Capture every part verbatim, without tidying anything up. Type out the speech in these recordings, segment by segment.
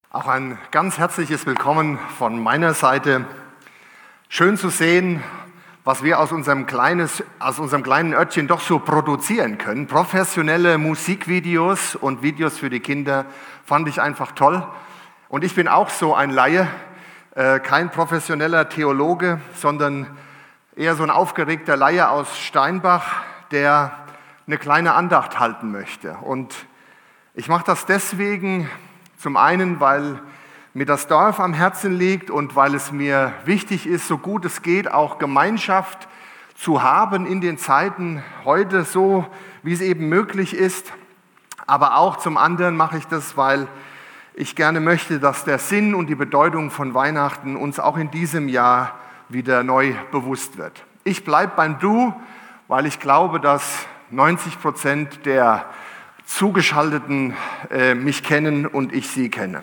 Auch ein ganz herzliches Willkommen von meiner Seite. Schön zu sehen, was wir aus unserem, kleines, aus unserem kleinen Örtchen doch so produzieren können. Professionelle Musikvideos und Videos für die Kinder fand ich einfach toll. Und ich bin auch so ein Laie, äh, kein professioneller Theologe, sondern eher so ein aufgeregter Laie aus Steinbach, der eine kleine Andacht halten möchte. Und ich mache das deswegen, zum einen, weil mir das Dorf am Herzen liegt und weil es mir wichtig ist, so gut es geht, auch Gemeinschaft zu haben in den Zeiten heute, so wie es eben möglich ist. Aber auch zum anderen mache ich das, weil ich gerne möchte, dass der Sinn und die Bedeutung von Weihnachten uns auch in diesem Jahr wieder neu bewusst wird. Ich bleibe beim Du, weil ich glaube, dass neunzig Prozent der Zugeschalteten äh, mich kennen und ich sie kenne.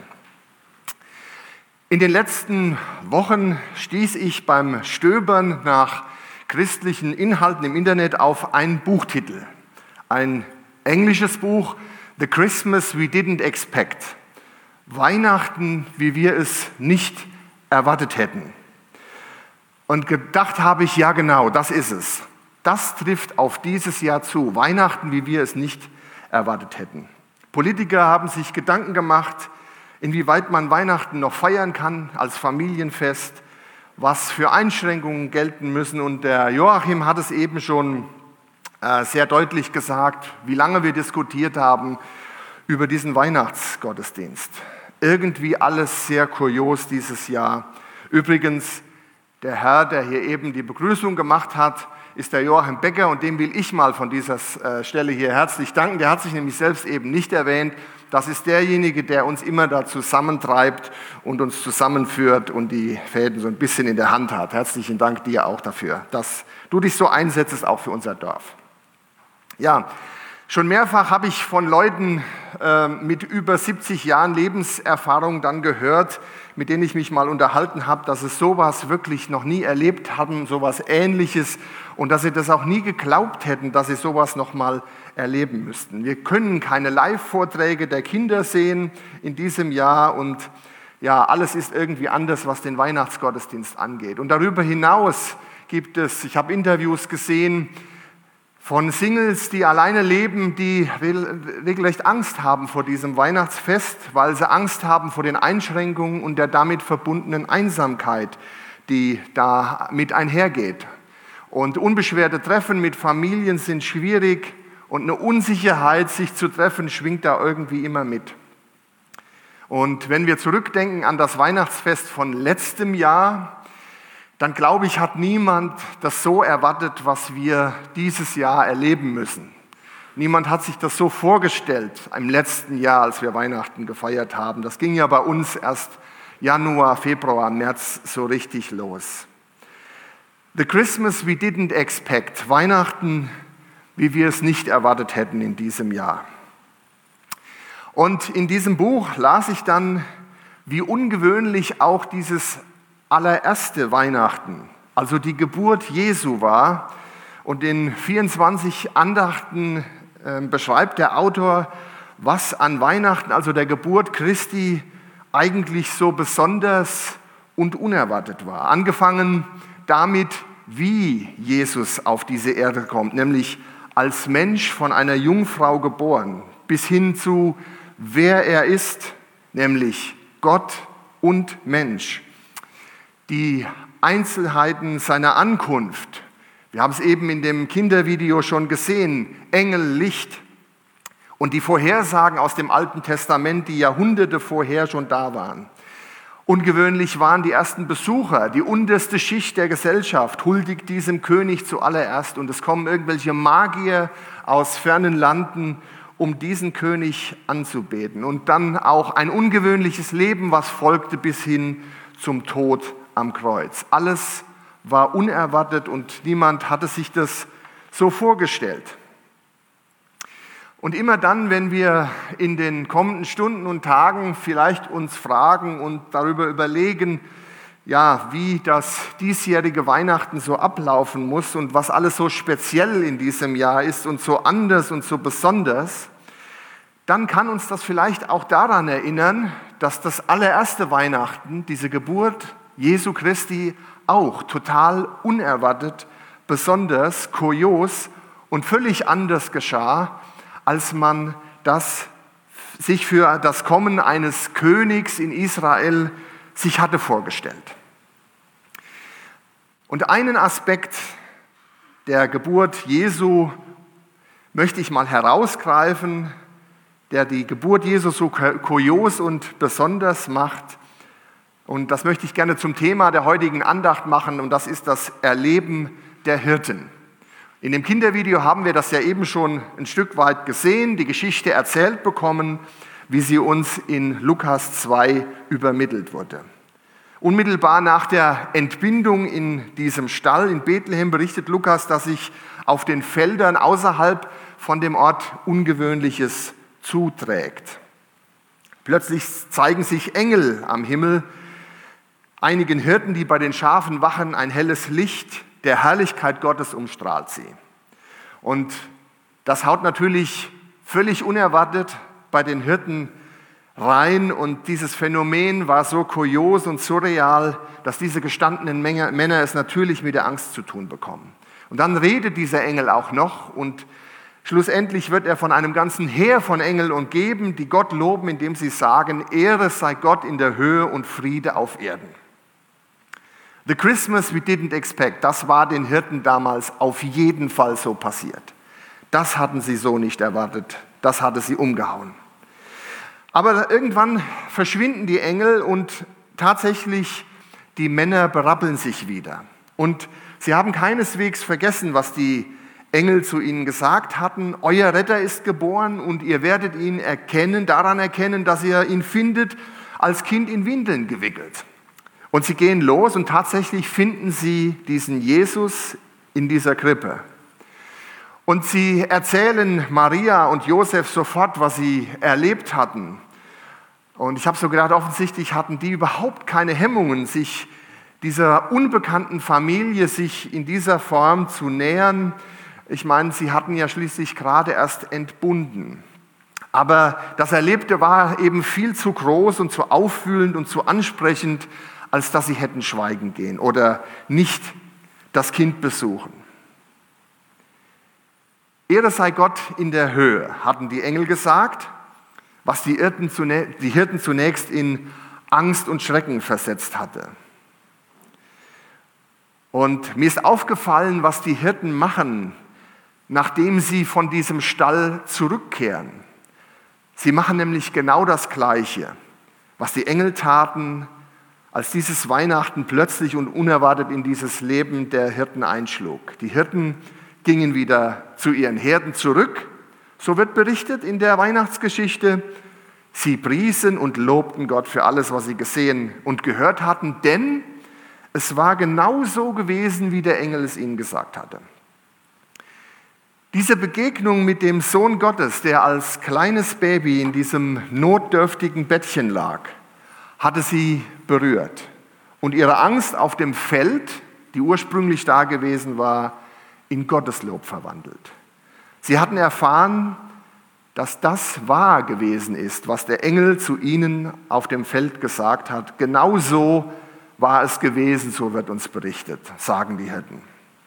In den letzten Wochen stieß ich beim Stöbern nach christlichen Inhalten im Internet auf einen Buchtitel. Ein englisches Buch, The Christmas We Didn't Expect. Weihnachten, wie wir es nicht erwartet hätten. Und gedacht habe ich, ja genau, das ist es. Das trifft auf dieses Jahr zu. Weihnachten, wie wir es nicht erwartet hätten. Politiker haben sich Gedanken gemacht, inwieweit man Weihnachten noch feiern kann als Familienfest, was für Einschränkungen gelten müssen. Und der Joachim hat es eben schon äh, sehr deutlich gesagt, wie lange wir diskutiert haben über diesen Weihnachtsgottesdienst. Irgendwie alles sehr kurios dieses Jahr. Übrigens, der Herr, der hier eben die Begrüßung gemacht hat, ist der Joachim Becker, und dem will ich mal von dieser Stelle hier herzlich danken. Der hat sich nämlich selbst eben nicht erwähnt. Das ist derjenige, der uns immer da zusammentreibt und uns zusammenführt und die Fäden so ein bisschen in der Hand hat. Herzlichen Dank dir auch dafür, dass du dich so einsetzt, auch für unser Dorf. Ja, schon mehrfach habe ich von Leuten äh, mit über siebzig Jahren Lebenserfahrung dann gehört, mit denen ich mich mal unterhalten habe, dass es sowas wirklich noch nie erlebt haben, sowas Ähnliches, und dass sie das auch nie geglaubt hätten, dass sie sowas noch mal erleben müssten. Wir können keine Live-Vorträge der Kinder sehen in diesem Jahr, und ja, alles ist irgendwie anders, was den Weihnachtsgottesdienst angeht. Und darüber hinaus gibt es, ich habe Interviews gesehen von Singles, die alleine leben, die regelrecht Angst haben vor diesem Weihnachtsfest, weil sie Angst haben vor den Einschränkungen und der damit verbundenen Einsamkeit, die da mit einhergeht. Und unbeschwerte Treffen mit Familien sind schwierig, und eine Unsicherheit, sich zu treffen, schwingt da irgendwie immer mit. Und wenn wir zurückdenken an das Weihnachtsfest von letztem Jahr, dann glaube ich, hat niemand das so erwartet, was wir dieses Jahr erleben müssen. Niemand hat sich das so vorgestellt im letzten Jahr, als wir Weihnachten gefeiert haben. Das ging ja bei uns erst Januar, Februar, März so richtig los. The Christmas we didn't expect. Weihnachten, wie wir es nicht erwartet hätten in diesem Jahr. Und in diesem Buch las ich dann, wie ungewöhnlich auch dieses allererste Weihnachten, also die Geburt Jesu war. Und in vierundzwanzig Andachten äh, beschreibt der Autor, was an Weihnachten, also der Geburt Christi, eigentlich so besonders und unerwartet war. Angefangen damit, wie Jesus auf diese Erde kommt, nämlich als Mensch von einer Jungfrau geboren, bis hin zu, wer er ist, nämlich Gott und Mensch. Die Einzelheiten seiner Ankunft, wir haben es eben in dem Kindervideo schon gesehen, Engel, Licht, und die Vorhersagen aus dem Alten Testament, die Jahrhunderte vorher schon da waren. Ungewöhnlich waren die ersten Besucher, die unterste Schicht der Gesellschaft huldigt diesem König zuallererst, und es kommen irgendwelche Magier aus fernen Landen, um diesen König anzubeten. Und dann auch ein ungewöhnliches Leben, was folgte bis hin zum Tod am Kreuz. Alles war unerwartet und niemand hatte sich das so vorgestellt. Und immer dann, wenn wir in den kommenden Stunden und Tagen vielleicht uns fragen und darüber überlegen, ja, wie das diesjährige Weihnachten so ablaufen muss und was alles so speziell in diesem Jahr ist und so anders und so besonders, dann kann uns das vielleicht auch daran erinnern, dass das allererste Weihnachten, diese Geburt Jesu Christi, auch total unerwartet, besonders kurios und völlig anders geschah, als man das sich für das Kommen eines Königs in Israel sich hatte vorgestellt. Und einen Aspekt der Geburt Jesu möchte ich mal herausgreifen, der die Geburt Jesu so kurios und besonders macht. Und das möchte ich gerne zum Thema der heutigen Andacht machen, und das ist das Erleben der Hirten. In dem Kindervideo haben wir das ja eben schon ein Stück weit gesehen, die Geschichte erzählt bekommen, wie sie uns in Lukas zwei übermittelt wurde. Unmittelbar nach der Entbindung in diesem Stall in Bethlehem berichtet Lukas, dass sich auf den Feldern außerhalb von dem Ort Ungewöhnliches zuträgt. Plötzlich zeigen sich Engel am Himmel, einigen Hirten, die bei den Schafen wachen, ein helles Licht der Herrlichkeit Gottes umstrahlt sie. Und das haut natürlich völlig unerwartet bei den Hirten rein, und dieses Phänomen war so kurios und surreal, dass diese gestandenen Männer es natürlich mit der Angst zu tun bekommen. Und dann redet dieser Engel auch noch, und schlussendlich wird er von einem ganzen Heer von Engeln umgeben, die Gott loben, indem sie sagen: Ehre sei Gott in der Höhe und Friede auf Erden. The Christmas we didn't expect, das war den Hirten damals auf jeden Fall so passiert. Das hatten sie so nicht erwartet, das hatte sie umgehauen. Aber irgendwann verschwinden die Engel, und tatsächlich die Männer berappeln sich wieder. Und sie haben keineswegs vergessen, was die Engel zu ihnen gesagt hatten: Euer Retter ist geboren, und ihr werdet ihn erkennen, daran erkennen, dass ihr ihn findet, als Kind in Windeln gewickelt. Und sie gehen los, und tatsächlich finden sie diesen Jesus in dieser Krippe. Und sie erzählen Maria und Josef sofort, was sie erlebt hatten. Und ich habe so gedacht, offensichtlich hatten die überhaupt keine Hemmungen, sich dieser unbekannten Familie sich in dieser Form zu nähern. Ich meine, sie hatten ja schließlich gerade erst entbunden. Aber das Erlebte war eben viel zu groß und zu aufwühlend und zu ansprechend, als dass sie hätten schweigen gehen oder nicht das Kind besuchen. Ehre sei Gott in der Höhe, hatten die Engel gesagt, was die Hirten zunächst in Angst und Schrecken versetzt hatte. Und mir ist aufgefallen, was die Hirten machen, nachdem sie von diesem Stall zurückkehren. Sie machen nämlich genau das Gleiche, was die Engel taten, als dieses Weihnachten plötzlich und unerwartet in dieses Leben der Hirten einschlug. Die Hirten gingen wieder zu ihren Herden zurück, so wird berichtet in der Weihnachtsgeschichte. Sie priesen und lobten Gott für alles, was sie gesehen und gehört hatten, denn es war genau so gewesen, wie der Engel es ihnen gesagt hatte. Diese Begegnung mit dem Sohn Gottes, der als kleines Baby in diesem notdürftigen Bettchen lag, hatte sie berührt und ihre Angst auf dem Feld, die ursprünglich da gewesen war, in Gotteslob verwandelt. Sie hatten erfahren, dass das wahr gewesen ist, was der Engel zu ihnen auf dem Feld gesagt hat. Genau so war es gewesen, so wird uns berichtet, sagen die Hirten.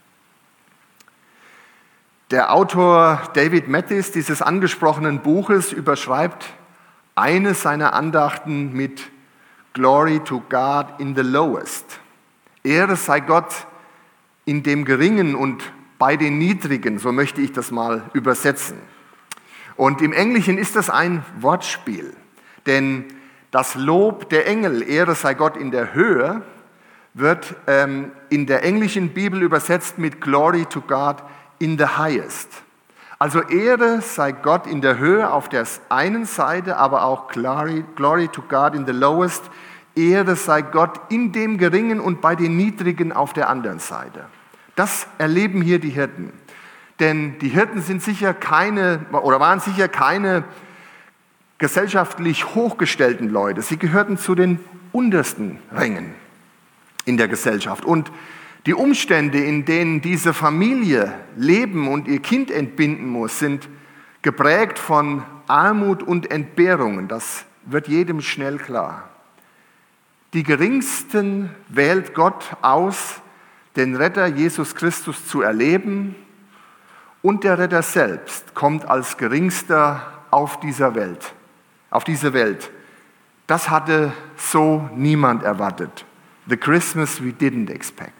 Der Autor David Mathis dieses angesprochenen Buches überschreibt eine seiner Andachten mit Glory to God in the lowest. Ehre sei Gott in dem Geringen und bei den Niedrigen, so möchte ich das mal übersetzen. Und im Englischen ist das ein Wortspiel, denn das Lob der Engel, Ehre sei Gott in der Höhe, wird ähm, in der englischen Bibel übersetzt mit Glory to God in the highest. Also Ehre sei Gott in der Höhe auf der einen Seite, aber auch Glory, Glory to God in the lowest. Ehre sei Gott in dem Geringen und bei den Niedrigen auf der anderen Seite. Das erleben hier die Hirten. Denn die Hirten sind sicher keine oder waren sicher keine gesellschaftlich hochgestellten Leute. Sie gehörten zu den untersten Rängen in der Gesellschaft. Und die Umstände, in denen diese Familie leben und ihr Kind entbinden muss, sind geprägt von Armut und Entbehrungen. Das wird jedem schnell klar. Die Geringsten wählt Gott aus, den Retter Jesus Christus zu erleben, und der Retter selbst kommt als Geringster auf dieser Welt, auf diese Welt. Das hatte so niemand erwartet. The Christmas we didn't expect.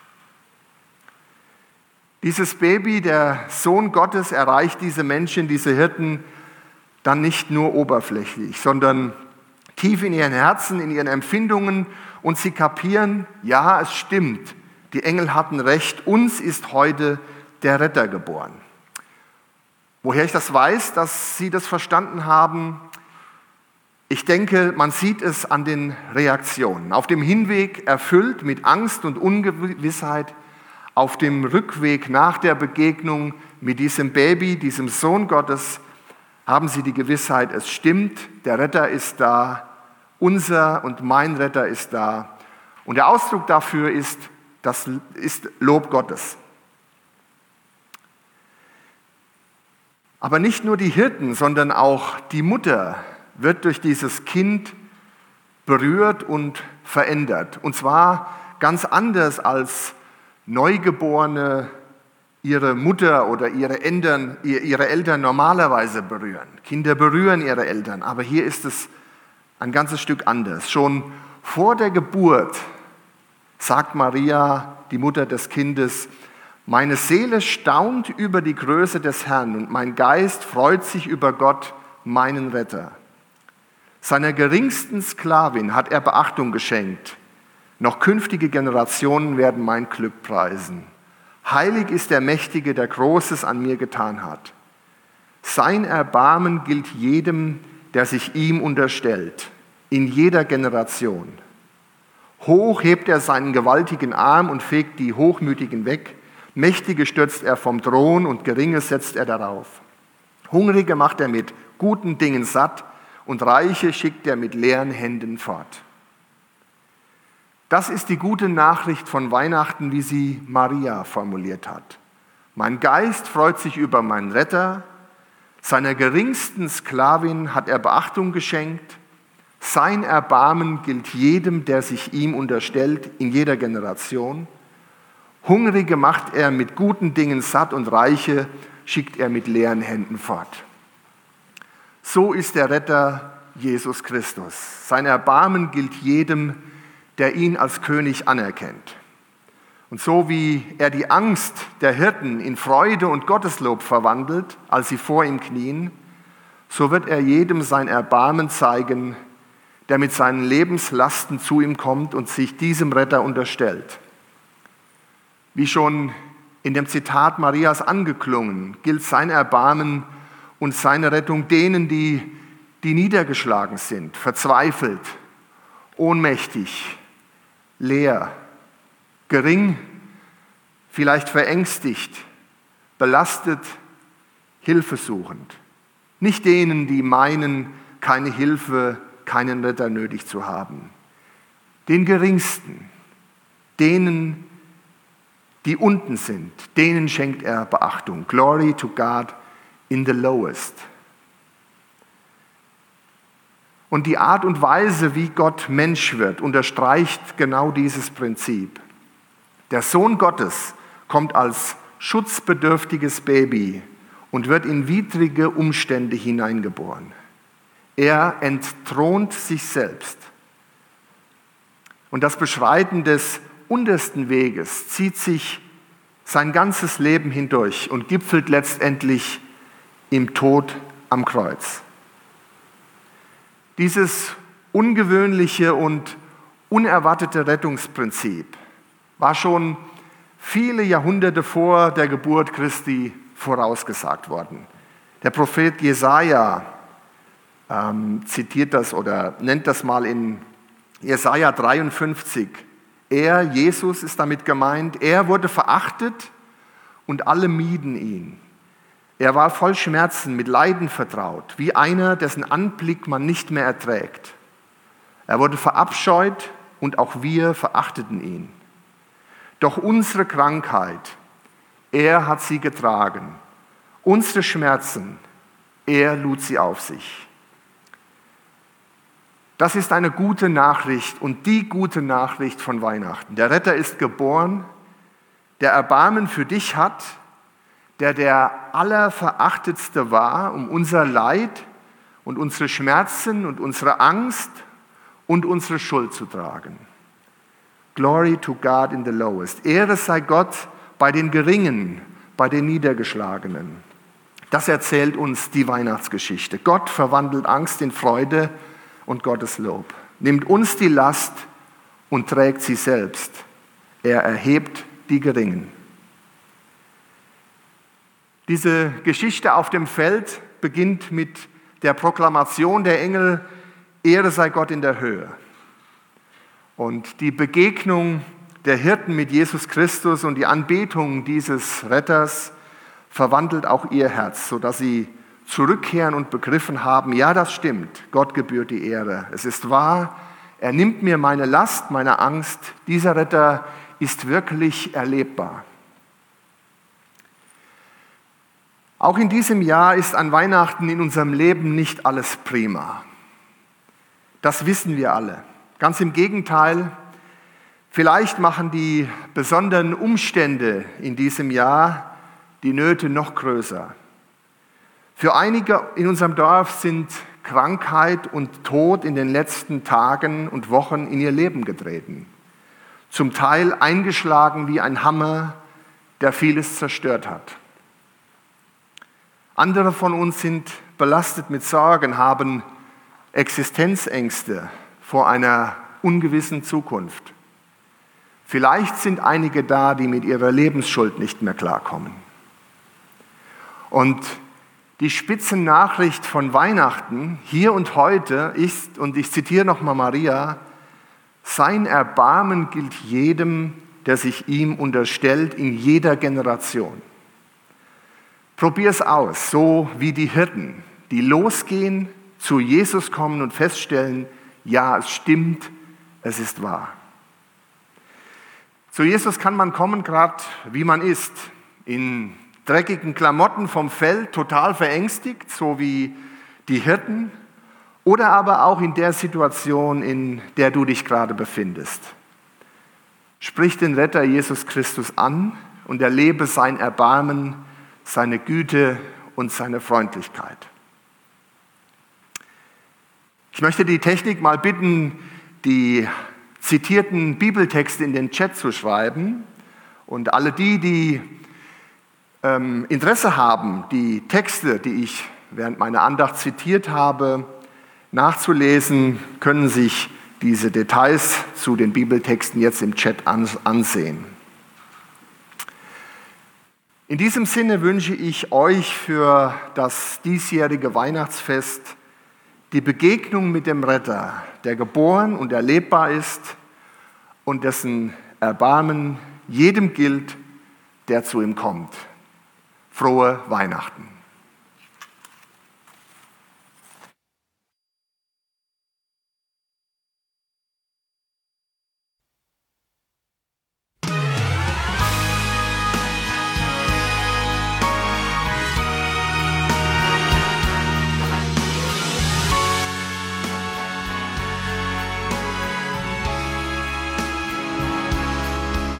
Dieses Baby, der Sohn Gottes, erreicht diese Menschen, diese Hirten, dann nicht nur oberflächlich, sondern tief in ihren Herzen, in ihren Empfindungen, und sie kapieren, ja, es stimmt, die Engel hatten recht, uns ist heute der Retter geboren. Woher ich das weiß, dass sie das verstanden haben? Ich denke, man sieht es an den Reaktionen. Auf dem Hinweg erfüllt mit Angst und Ungewissheit, auf dem Rückweg nach der Begegnung mit diesem Baby, diesem Sohn Gottes, haben sie die Gewissheit, es stimmt, der Retter ist da, unser und mein Retter ist da. Und der Ausdruck dafür ist, das ist Lob Gottes. Aber nicht nur die Hirten, sondern auch die Mutter wird durch dieses Kind berührt und verändert. Und zwar ganz anders als Neugeborene ihre Mutter oder ihre Eltern, ihre Eltern normalerweise berühren. Kinder berühren ihre Eltern, aber hier ist es ein ganzes Stück anders. Schon vor der Geburt sagt Maria, die Mutter des Kindes, meine Seele staunt über die Größe des Herrn und mein Geist freut sich über Gott, meinen Retter. Seiner geringsten Sklavin hat er Beachtung geschenkt. Noch künftige Generationen werden mein Glück preisen. Heilig ist der Mächtige, der Großes an mir getan hat. Sein Erbarmen gilt jedem, der sich ihm unterstellt, in jeder Generation. Hoch hebt er seinen gewaltigen Arm und fegt die Hochmütigen weg. Mächtige stürzt er vom Thron und Geringe setzt er darauf. Hungrige macht er mit guten Dingen satt und Reiche schickt er mit leeren Händen fort. Das ist die gute Nachricht von Weihnachten, wie sie Maria formuliert hat. Mein Geist freut sich über meinen Retter, seiner geringsten Sklavin hat er Beachtung geschenkt, sein Erbarmen gilt jedem, der sich ihm unterstellt, in jeder Generation. Hungrige macht er mit guten Dingen satt und Reiche schickt er mit leeren Händen fort. So ist der Retter Jesus Christus. Sein Erbarmen gilt jedem, der ihn als König anerkennt. Und so wie er die Angst der Hirten in Freude und Gotteslob verwandelt, als sie vor ihm knien, so wird er jedem sein Erbarmen zeigen, der mit seinen Lebenslasten zu ihm kommt und sich diesem Retter unterstellt. Wie schon in dem Zitat Marias angeklungen, gilt sein Erbarmen und seine Rettung denen, die, die niedergeschlagen sind, verzweifelt, ohnmächtig, leer, gering, vielleicht verängstigt, belastet, hilfesuchend. Nicht denen, die meinen, keine Hilfe, keinen Retter nötig zu haben. Den Geringsten, denen, die unten sind, denen schenkt er Beachtung. Glory to God in the lowest. Und die Art und Weise, wie Gott Mensch wird, unterstreicht genau dieses Prinzip. Der Sohn Gottes kommt als schutzbedürftiges Baby und wird in widrige Umstände hineingeboren. Er entthront sich selbst. Und das Beschreiten des untersten Weges zieht sich sein ganzes Leben hindurch und gipfelt letztendlich im Tod am Kreuz. Dieses ungewöhnliche und unerwartete Rettungsprinzip war schon viele Jahrhunderte vor der Geburt Christi vorausgesagt worden. Der Prophet Jesaja ähm, zitiert das oder nennt das mal in Jesaja dreiundfünfzig. Er, Jesus ist damit gemeint, er wurde verachtet und alle mieden ihn. Er war voll Schmerzen, mit Leiden vertraut, wie einer, dessen Anblick man nicht mehr erträgt. Er wurde verabscheut und auch wir verachteten ihn. Doch unsere Krankheit, er hat sie getragen. Unsere Schmerzen, er lud sie auf sich. Das ist eine gute Nachricht und die gute Nachricht von Weihnachten. Der Retter ist geboren, der Erbarmen für dich hat, der der Allerverachtetste war, um unser Leid und unsere Schmerzen und unsere Angst und unsere Schuld zu tragen. Glory to God in the lowest. Ehre sei Gott bei den Geringen, bei den Niedergeschlagenen. Das erzählt uns die Weihnachtsgeschichte. Gott verwandelt Angst in Freude und Gottes Lob. Nimmt uns die Last und trägt sie selbst. Er erhebt die Geringen. Diese Geschichte auf dem Feld beginnt mit der Proklamation der Engel, Ehre sei Gott in der Höhe. Und die Begegnung der Hirten mit Jesus Christus und die Anbetung dieses Retters verwandelt auch ihr Herz, sodass sie zurückkehren und begriffen haben, ja, das stimmt, Gott gebührt die Ehre. Es ist wahr, er nimmt mir meine Last, meine Angst. Dieser Retter ist wirklich erlebbar. Auch in diesem Jahr ist an Weihnachten in unserem Leben nicht alles prima. Das wissen wir alle. Ganz im Gegenteil, vielleicht machen die besonderen Umstände in diesem Jahr die Nöte noch größer. Für einige in unserem Dorf sind Krankheit und Tod in den letzten Tagen und Wochen in ihr Leben getreten. Zum Teil eingeschlagen wie ein Hammer, der vieles zerstört hat. Andere von uns sind belastet mit Sorgen, haben Existenzängste vor einer ungewissen Zukunft. Vielleicht sind einige da, die mit ihrer Lebensschuld nicht mehr klarkommen. Und die Spitzennachricht von Weihnachten hier und heute ist, und ich zitiere nochmal Maria, sein Erbarmen gilt jedem, der sich ihm unterstellt, in jeder Generation. Probier es aus, so wie die Hirten, die losgehen, zu Jesus kommen und feststellen, ja, es stimmt, es ist wahr. Zu Jesus kann man kommen, gerade wie man ist, in dreckigen Klamotten vom Feld, total verängstigt, so wie die Hirten, oder aber auch in der Situation, in der du dich gerade befindest. Sprich den Retter Jesus Christus an und erlebe sein Erbarmen, seine Güte und seine Freundlichkeit. Ich möchte die Technik mal bitten, die zitierten Bibeltexte in den Chat zu schreiben. Und alle die, die ähm, Interesse haben, die Texte, die ich während meiner Andacht zitiert habe, nachzulesen, können sich diese Details zu den Bibeltexten jetzt im Chat ansehen. In diesem Sinne wünsche ich euch für das diesjährige Weihnachtsfest die Begegnung mit dem Retter, der geboren und erlebbar ist und dessen Erbarmen jedem gilt, der zu ihm kommt. Frohe Weihnachten.